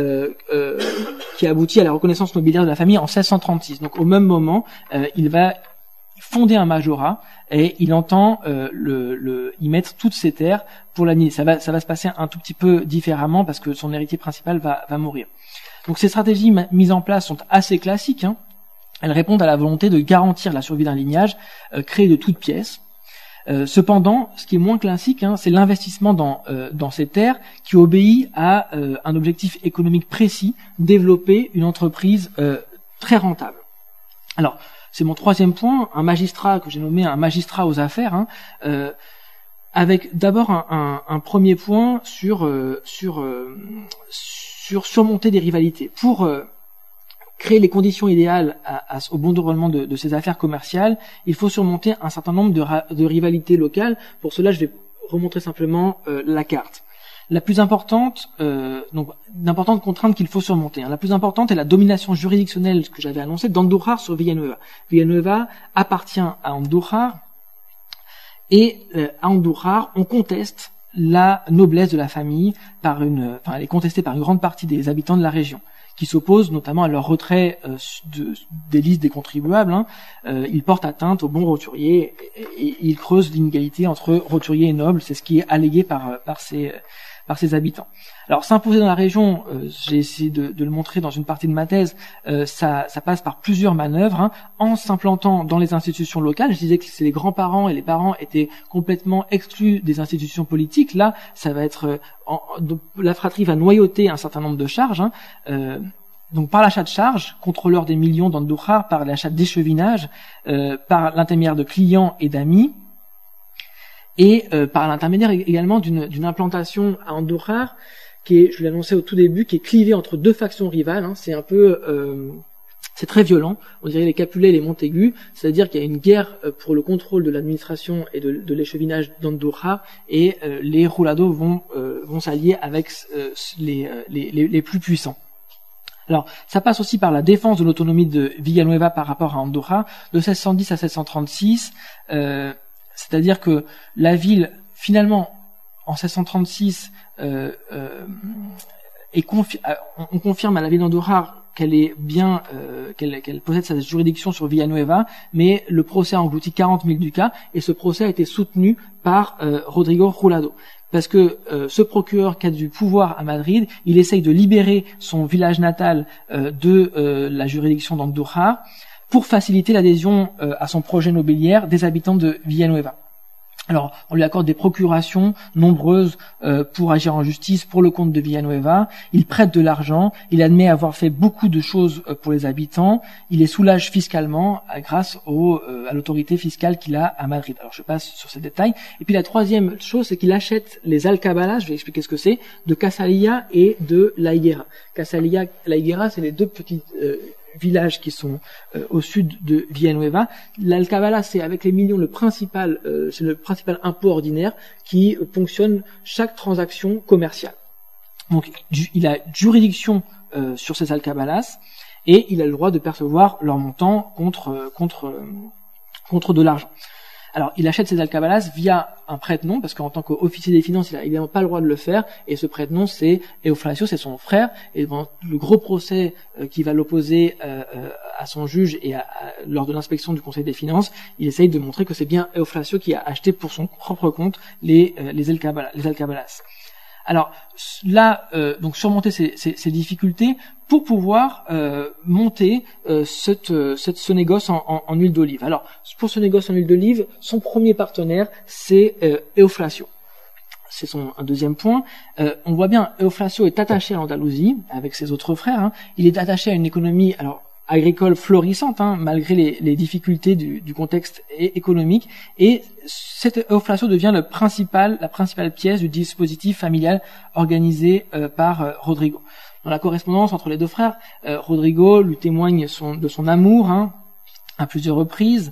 qui aboutit à la reconnaissance nobiliaire de la famille en 1636. Donc au même moment, il va fonder un majorat et il entend y mettre toutes ses terres pour l'année. Ça va se passer un tout petit peu différemment parce que son héritier principal va mourir. Donc ces stratégies mises en place sont assez classiques, hein. Elles répondent à la volonté de garantir la survie d'un lignage créé de toutes pièces. Cependant, ce qui est moins classique, hein, c'est l'investissement dans ces terres qui obéit à un objectif économique précis, développer une entreprise très rentable. Alors, c'est mon 3e point, un magistrat que j'ai nommé un magistrat aux affaires, hein, avec d'abord un premier point sur surmonter des rivalités. Pour créer les conditions idéales au bon déroulement de ces affaires commerciales, il faut surmonter un certain nombre de rivalités locales. Pour cela, je vais remontrer simplement la carte. La plus importante, donc d'importantes contraintes qu'il faut surmonter. Hein. La plus importante est la domination juridictionnelle que j'avais annoncée d'Andújar sur Villanueva. Villanueva appartient à Andújar et à Andújar, on conteste la noblesse de la famille elle est contestée par une grande partie des habitants de la région, qui s'opposent notamment à leur retrait des listes des contribuables. Hein. Ils portent atteinte aux bons roturiers et ils creusent l'inégalité entre roturiers et nobles. C'est ce qui est allégué par ses habitants. Alors s'imposer dans la région, j'ai essayé de le montrer dans une partie de ma thèse, ça passe par plusieurs manœuvres, hein, en s'implantant dans les institutions locales. Je disais que c'est les grands-parents et les parents étaient complètement exclus des institutions politiques. Là, ça va être la fratrie va noyauter un certain nombre de charges, hein, donc par l'achat de charges, contrôleur des millions d'Andujar, par l'achat d'échevinage, par l'intermédiaire de clients et d'amis, et par l'intermédiaire également d'une implantation à Andujar qui est, je l'ai annoncé au tout début, qui est clivée entre deux factions rivales. Hein. C'est un peu, c'est très violent. On dirait les Capulets et les Montaigu, c'est-à-dire qu'il y a une guerre pour le contrôle de l'administration et de l'échevinage d'Andujar, et les Roulado vont s'allier avec les plus puissants. Alors, ça passe aussi par la défense de l'autonomie de Villanueva par rapport à Andujar, de 1610 à 1636, c'est-à-dire que la ville, finalement, en 1636, on confirme à la ville d'Andujar qu'elle est bien, qu'elle possède sa juridiction sur Villanueva, mais le procès a englouti 40 000 ducats, et ce procès a été soutenu par Rodrigo Roulado. Parce que ce procureur qui a du pouvoir à Madrid, il essaye de libérer son village natal de la juridiction d'Andujar pour faciliter l'adhésion à son projet nobiliaire des habitants de Villanueva. Alors, on lui accorde des procurations nombreuses pour agir en justice pour le compte de Villanueva. Il prête de l'argent, il admet avoir fait beaucoup de choses pour les habitants, il les soulage fiscalement grâce à l'autorité fiscale qu'il a à Madrid. Alors, je passe sur ces détails. Et puis la troisième chose, c'est qu'il achète les alcabalas, je vais expliquer ce que c'est, de Casalilla et de La Higuera. Casalilla, La Higuera, c'est les deux petites villages qui sont au sud de Villanueva. L'alcabala, c'est avec les millions c'est le principal impôt ordinaire qui ponctionne chaque transaction commerciale. Donc, il a juridiction sur ces alcabalas et il a le droit de percevoir leur montant contre de l'argent. Alors, il achète ces alcabalas via un prête-nom, parce qu'en tant qu'officier des finances, il a évidemment pas le droit de le faire, et ce prête-nom, c'est Eufrasio, c'est son frère, et dans le gros procès qui va l'opposer à son juge et lors de l'inspection du Conseil des finances, il essaye de montrer que c'est bien Eufrasio qui a acheté pour son propre compte les alcabalas. Alors là, donc surmonter ces difficultés pour pouvoir monter ce négoce en huile d'olive. Alors pour ce négoce en huile d'olive, son premier partenaire c'est Eufrasio. C'est un deuxième point. On voit bien, Eufrasio est attaché à l'Andalousie avec ses autres frères. Hein. Il est attaché à une économie agricole florissante, hein, malgré les difficultés du contexte économique, et cet Eufrasio devient la principale pièce du dispositif familial organisé par Rodrigo. Dans la correspondance entre les deux frères, Rodrigo lui témoigne de son amour, hein, à plusieurs reprises,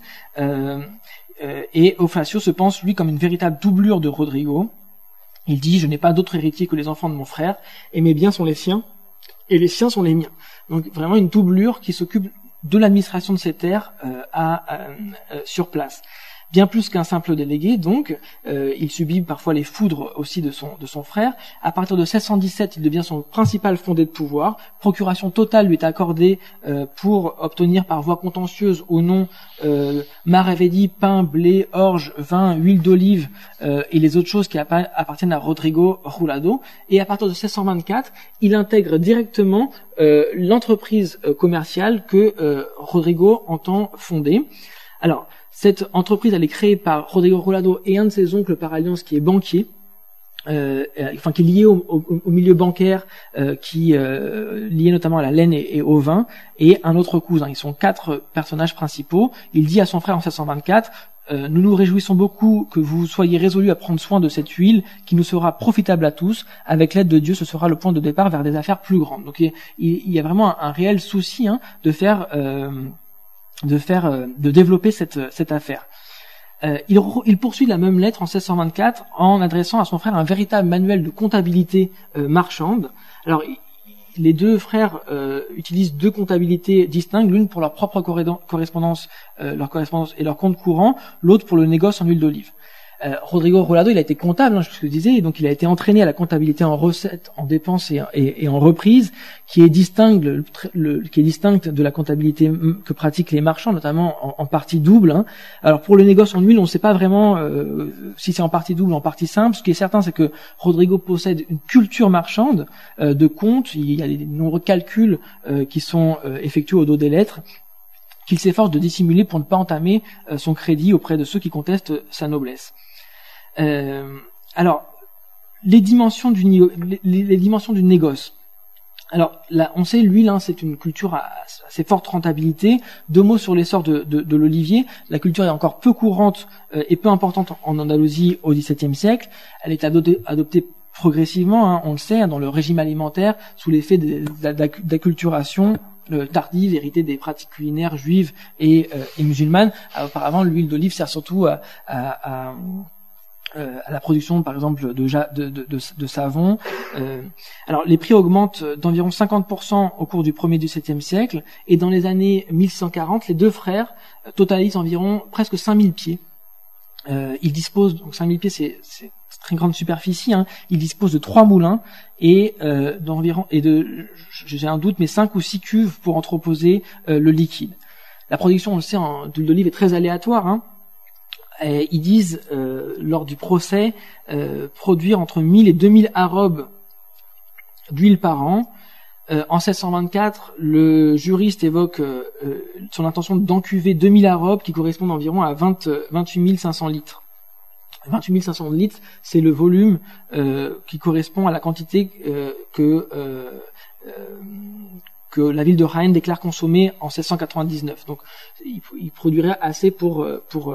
et Eufrasio se pense lui comme une véritable doublure de Rodrigo. Il dit: je n'ai pas d'autre héritier que les enfants de mon frère, et mes biens sont les siens, et les siens sont les miens. Donc vraiment une doublure qui s'occupe de l'administration de ces terres sur place. Bien plus qu'un simple délégué, donc, il subit parfois les foudres aussi de son frère. À partir de 1617, il devient son principal fondé de pouvoir. Procuration totale lui est accordée pour obtenir par voie contentieuse au nom maravédi, pain, blé, orge, vin, huile d'olive et les autres choses qui appartiennent à Rodrigo Roulado. Et à partir de 1624, il intègre directement l'entreprise commerciale que Rodrigo entend fonder. Alors, cette entreprise, elle est créée par Rodrigo Roulado et un de ses oncles par alliance qui est banquier, qui est lié au milieu bancaire, lié notamment à la laine et au vin, et un autre cousin. Ils sont 4 personnages principaux. Il dit à son frère en 1624, nous nous réjouissons beaucoup que vous soyez résolus à prendre soin de cette huile qui nous sera profitable à tous. Avec l'aide de Dieu, ce sera le point de départ vers des affaires plus grandes. Donc il y a vraiment un réel souci, hein, de développer cette affaire. Il poursuit la même lettre en 1624 en adressant à son frère un véritable manuel de comptabilité marchande. Alors, les deux frères utilisent 2 comptabilités distinctes, l'une pour leur propre correspondance et leur compte courant, l'autre pour le négoce en huile d'olive. Rodrigo Roulado, il a été comptable, hein, je le disais, et donc il a été entraîné à la comptabilité en recettes, en dépenses et en reprises, qui est distincte de la comptabilité que pratiquent les marchands, notamment en partie double. Hein. Alors pour le négoce en huile, on ne sait pas vraiment si c'est en partie double ou en partie simple. Ce qui est certain, c'est que Rodrigo possède une culture marchande de comptes. Il y a de nombreux calculs qui sont effectués au dos des lettres, qu'il s'efforce de dissimuler pour ne pas entamer son crédit auprès de ceux qui contestent sa noblesse. Alors, les dimensions du négoce. Alors là, on sait, l'huile, c'est une culture à assez forte rentabilité. 2 mots sur l'essor de l'olivier. La culture est encore peu courante et peu importante en Andalousie au XVIIe siècle. Elle est adoptée progressivement, on le sait, dans le régime alimentaire, sous l'effet d'acculturation tardive, héritée des pratiques culinaires juives et musulmanes. Auparavant, l'huile d'olive sert surtout à la production, par exemple, de savon. Alors, les prix augmentent d'environ 50% au cours du premier du XVIIe siècle, et dans les années 1140, les 2 frères totalisent environ presque 5000 pieds. Ils disposent, donc 5000 pieds, c'est très grande superficie, ils disposent de 3 moulins et j'ai un doute, mais 5 ou 6 cuves pour entreposer le liquide. La production, on le sait, d'huile d'olive est très aléatoire, Et ils disent, lors du procès, produire entre 1000 et 2000 arrobes d'huile par an. En 1624, le juriste évoque son intention d'encuver 2000 arrobes qui correspondent environ à 28 500 litres. 28 500 litres, c'est le volume qui correspond à la quantité que la ville de Jaén déclare consommer en 1699. Donc, il produirait assez pour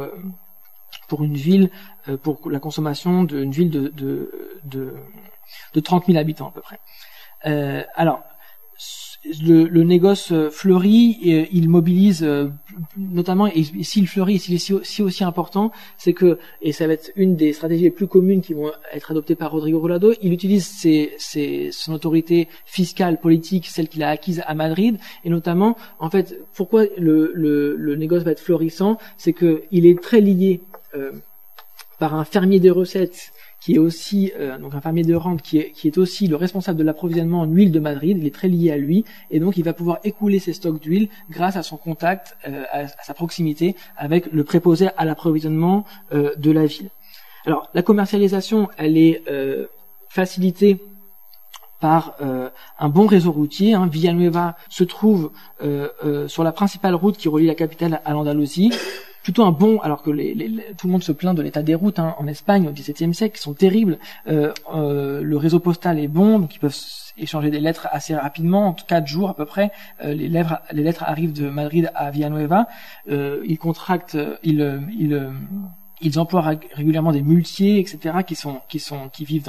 une ville, pour la consommation d'une ville de 30 000 habitants à peu près. Alors, le négoce fleurit, il mobilise notamment, et s'il fleurit, et s'il est si aussi important, c'est que, et ça va être une des stratégies les plus communes qui vont être adoptées par Rodrigo Rolado, il utilise son autorité fiscale, politique, celle qu'il a acquise à Madrid, et notamment, en fait, pourquoi le négoce va être florissant, c'est que il est très lié par un fermier de recettes qui est aussi donc un fermier de rente qui est aussi le responsable de l'approvisionnement en huile de Madrid. Il est très lié à lui, et donc il va pouvoir écouler ses stocks d'huile grâce à son contact, à sa proximité avec le préposé à l'approvisionnement de la ville. Alors la commercialisation, elle est facilitée par un bon réseau routier. Villanueva se trouve sur la principale route qui relie la capitale à l'Andalousie. Plutôt un bon, alors que tout le monde se plaint de l'état des routes en Espagne au XVIIe siècle, qui sont terribles. Le réseau postal est bon, donc ils peuvent échanger des lettres assez rapidement, en 4 jours à peu près. Les lettres arrivent de Madrid à Villanueva. Ils contractent, ils emploient régulièrement des muletiers, etc., qui vivent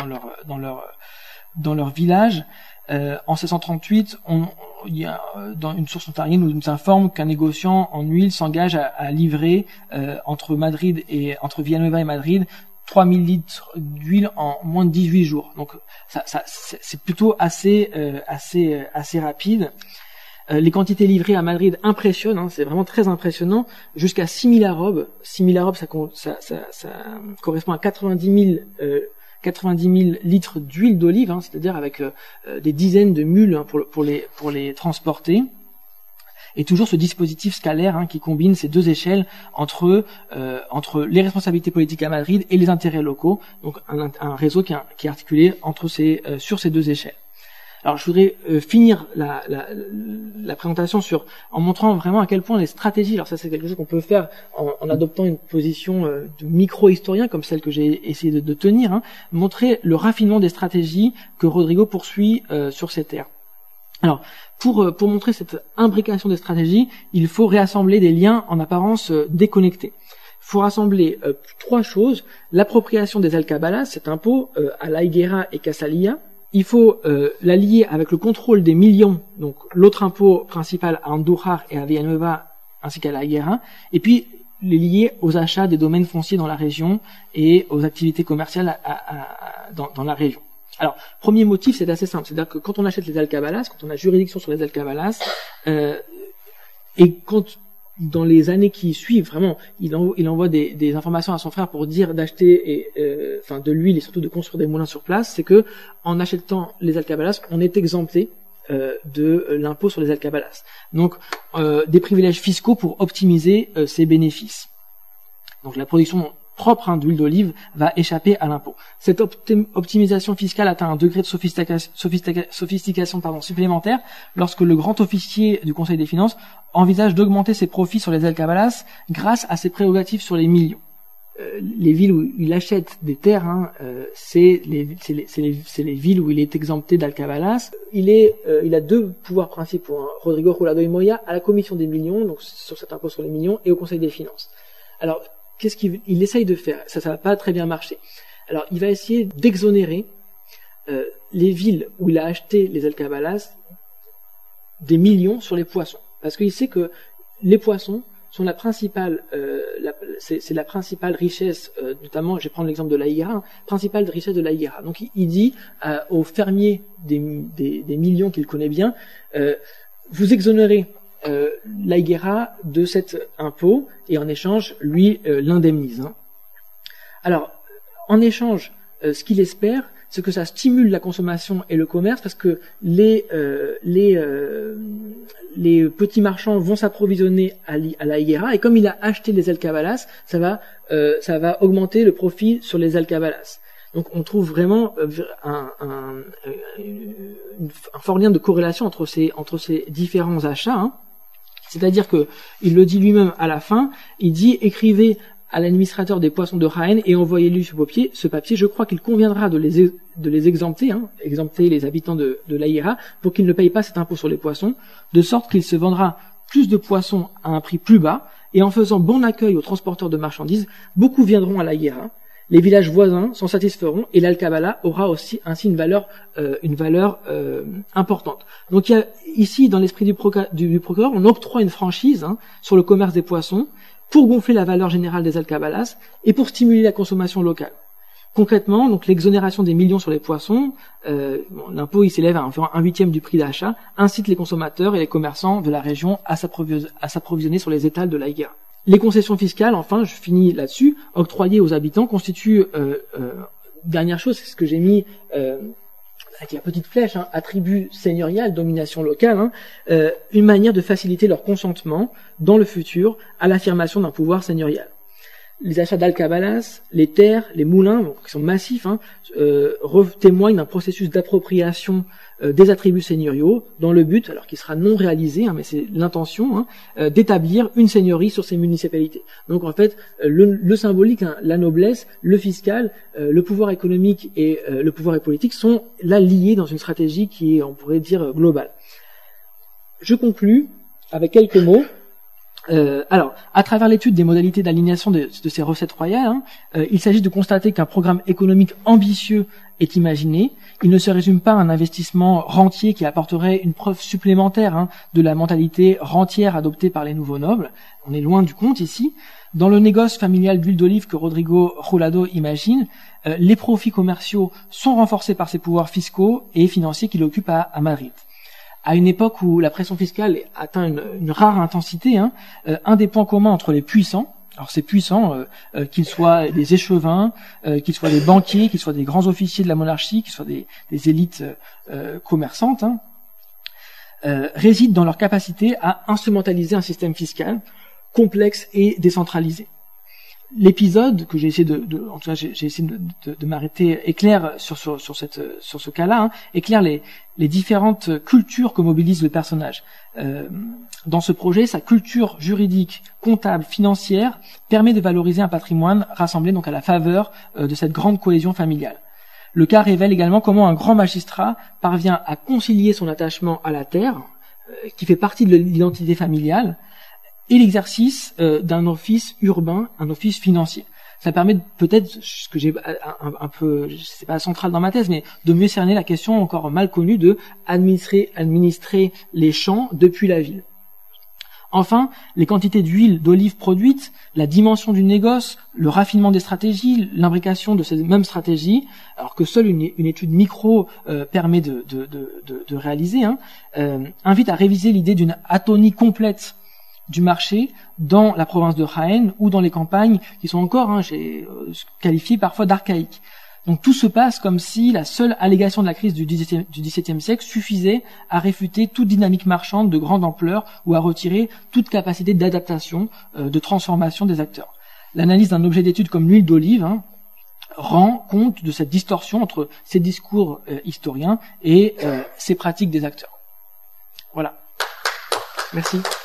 dans leur village. En 1638, il y a dans une source ontarienne où nous informe qu'un négociant en huile s'engage à livrer entre Villanueva et Madrid 3000 litres d'huile en moins de 18 jours. Donc c'est plutôt assez rapide. Les quantités livrées à Madrid impressionnent, c'est vraiment très impressionnant, jusqu'à 6000 arrobes. 6000 arrobes, ça correspond à 90 000 litres d'huile d'olive, c'est-à-dire avec des dizaines de mules pour les transporter. Et toujours ce dispositif scalaire qui combine ces 2 échelles entre les responsabilités politiques à Madrid et les intérêts locaux, donc un réseau qui est articulé sur ces 2 échelles. Alors je voudrais finir la présentation en montrant vraiment à quel point les stratégies, alors ça c'est quelque chose qu'on peut faire en adoptant une position de micro-historien comme celle que j'ai essayé de tenir, montrer le raffinement des stratégies que Rodrigo poursuit sur ces terres. Alors pour montrer cette imbrication des stratégies, il faut réassembler des liens en apparence déconnectés. Il faut rassembler 3 choses: l'appropriation des alcabalas, cet impôt à la Higuera et Casalilla. Il faut la lier avec le contrôle des millions, donc l'autre impôt principal à Andújar et à Villanueva ainsi qu'à la Higuera, et puis les lier aux achats des domaines fonciers dans la région et aux activités commerciales dans la région. Alors, premier motif, c'est assez simple, c'est-à-dire que quand on achète les alcabalas, quand on a juridiction sur les alcabalas, et quand dans les années qui suivent, vraiment, il envoie des informations à son frère pour dire d'acheter de l'huile et surtout de construire des moulins sur place, c'est que en achetant les alcabalas, on est exempté de l'impôt sur les alcabalas. Donc, des privilèges fiscaux pour optimiser ses bénéfices. Donc, la production propre d'huile d'olive va échapper à l'impôt. Cette optimisation fiscale atteint un degré de sophistication supplémentaire lorsque le grand officier du Conseil des finances envisage d'augmenter ses profits sur les alcabalas grâce à ses prérogatives sur les millions. les villes où il achète des terres, c'est les villes où il est exempté d'alcabalas. Il a deux pouvoirs principaux, Rodrigo Rolado y Moya, à la commission des millions, donc sur cet impôt sur les millions, et au Conseil des finances. Alors, qu'est-ce qu'il essaye de faire? Ça va pas très bien marcher. Alors, il va essayer d'exonérer les villes où il a acheté les alcabalas des millions sur les poissons, parce qu'il sait que les poissons sont la principale, c'est la principale richesse, notamment, je vais prendre l'exemple de la Higuera, principale richesse de la Higuera. Donc il dit aux fermiers des millions qu'il connaît bien, vous exonérez la Higuera de cet impôt et en échange, lui l'indemnise. Alors, en échange, ce qu'il espère, c'est que ça stimule la consommation et le commerce, parce que les petits marchands vont s'approvisionner à la Higuera, et comme il a acheté les alcabalas, ça va augmenter le profit sur les alcabalas. Donc on trouve vraiment un fort lien de corrélation entre ces différents achats. C'est-à-dire que il le dit lui-même à la fin, il dit écrivez à l'administrateur des poissons de Jaén et envoyez-lui ce papier. Je crois qu'il conviendra de les exempter, exempter les habitants de la Higuera, pour qu'ils ne payent pas cet impôt sur les poissons, de sorte qu'il se vendra plus de poissons à un prix plus bas, et en faisant bon accueil aux transporteurs de marchandises, beaucoup viendront à la Higuera, les villages voisins s'en satisferont, et l'alcabala aura aussi ainsi une valeur importante. Donc il y a ici, dans l'esprit du procureur, on octroie une franchise sur le commerce des poissons, pour gonfler la valeur générale des alcabalas et pour stimuler la consommation locale. Concrètement, donc l'exonération des millions sur les poissons, l'impôt il s'élève à environ 1/8 du prix d'achat, incite les consommateurs et les commerçants de la région à s'approvisionner sur les étals de la Higuera. Les concessions fiscales, enfin, je finis là-dessus, octroyées aux habitants constituent, dernière chose, c'est ce que j'ai mis avec la petite flèche, attribut seigneurial, domination locale, une manière de faciliter leur consentement dans le futur à l'affirmation d'un pouvoir seigneurial. Les achats d'alcabalas, les terres, les moulins, qui sont massifs, témoignent d'un processus d'appropriation des attributs seigneuriaux dans le but, alors qu'il sera non réalisé, mais c'est l'intention, d'établir une seigneurie sur ces municipalités. Donc en fait, le symbolique, la noblesse, le fiscal, le pouvoir économique et le pouvoir politique sont là liés dans une stratégie qui est, on pourrait dire, globale. Je conclus avec quelques mots. Alors, à travers l'étude des modalités d'alignation de ces recettes royales, il s'agit de constater qu'un programme économique ambitieux est imaginé. Il ne se résume pas à un investissement rentier qui apporterait une preuve supplémentaire de la mentalité rentière adoptée par les nouveaux nobles. On est loin du compte ici. Dans le négoce familial d'huile d'olive que Rodrigo Rolado imagine, les profits commerciaux sont renforcés par ses pouvoirs fiscaux et financiers qu'il occupe à Madrid. À une époque où la pression fiscale atteint une rare intensité, un des points communs entre les puissants, alors ces puissants, qu'ils soient des échevins, qu'ils soient des banquiers, qu'ils soient des grands officiers de la monarchie, qu'ils soient des élites commerçantes, réside dans leur capacité à instrumentaliser un système fiscal complexe et décentralisé. L'épisode que j'ai essayé en tout cas, j'ai essayé de m'arrêter éclaire sur ce cas-là, éclaire les différentes cultures que mobilise le personnage. Dans ce projet, sa culture juridique, comptable, financière permet de valoriser un patrimoine rassemblé donc à la faveur de cette grande cohésion familiale. Le cas révèle également comment un grand magistrat parvient à concilier son attachement à la terre, qui fait partie de l'identité familiale, et l'exercice d'un office urbain, un office financier. Ça permet peut-être, ce que j'ai un peu, c'est pas central dans ma thèse, mais de mieux cerner la question encore mal connue de administrer les champs depuis la ville. Enfin, les quantités d'huile d'olive produites, la dimension du négoce, le raffinement des stratégies, l'imbrication de ces mêmes stratégies, alors que seule une étude micro permet de réaliser, invite à réviser l'idée d'une atonie complète du marché dans la province de Jaén ou dans les campagnes qui sont encore qualifiées parfois d'archaïques. Donc tout se passe comme si la seule allégation de la crise du XVIIe siècle suffisait à réfuter toute dynamique marchande de grande ampleur ou à retirer toute capacité d'adaptation, de transformation des acteurs. L'analyse d'un objet d'étude comme l'huile d'olive rend compte de cette distorsion entre ces discours historiens et ces pratiques des acteurs. Voilà. Merci.